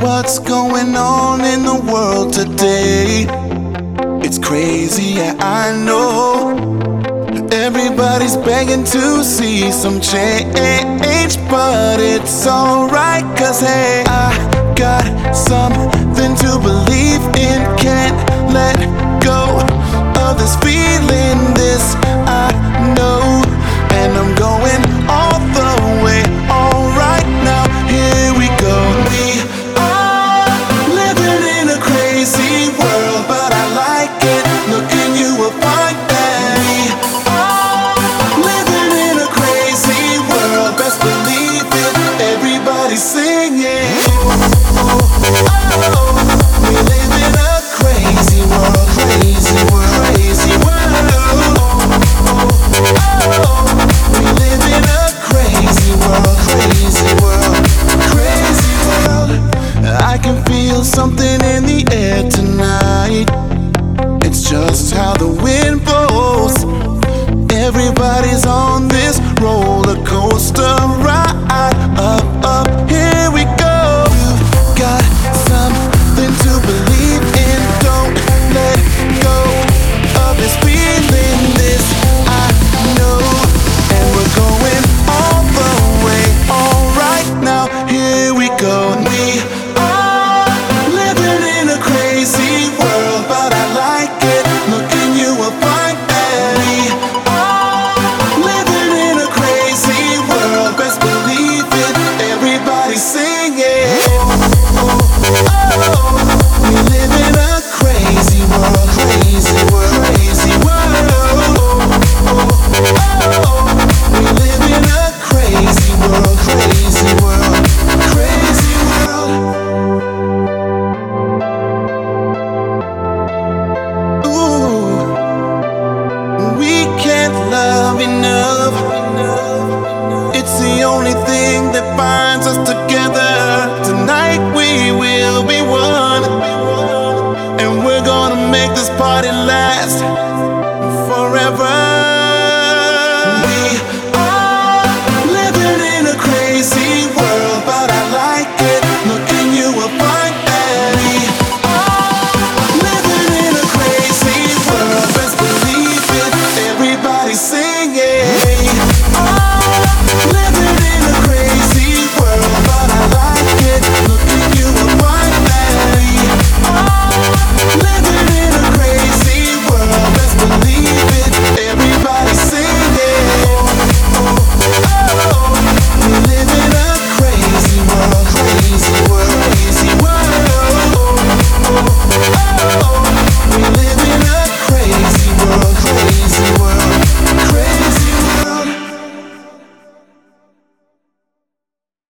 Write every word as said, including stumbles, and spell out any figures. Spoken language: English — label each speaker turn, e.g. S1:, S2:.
S1: what's going on in the world today. It's crazy, yeah, I know. Everybody's begging to see some change, but it's alright, cause hey, I got something to believe in. Can't let go of this feeling, this I know. And I'm going all the way, alright now, here we go. We are living in a crazy world, but I like it. Look and you will find that we are living in a crazy world. Best believe it, everybody singing. Oh, oh, oh. We live in a crazy world, crazy world, crazy world. Oh, oh, oh. We live in a crazy world, crazy world, crazy world. I can feel something in the air tonight. It's just how the wind blows. Everybody's on this roller coaster ride. Up, up, here we go. You've got something to believe in. Don't let go of this feeling, this I know. And we're going all the way, alright now, here we go. We are living in a crazy world, but I like it. Look and you will find that we are living in a crazy world. Best believe it, everybody sing it. Oh, oh, oh.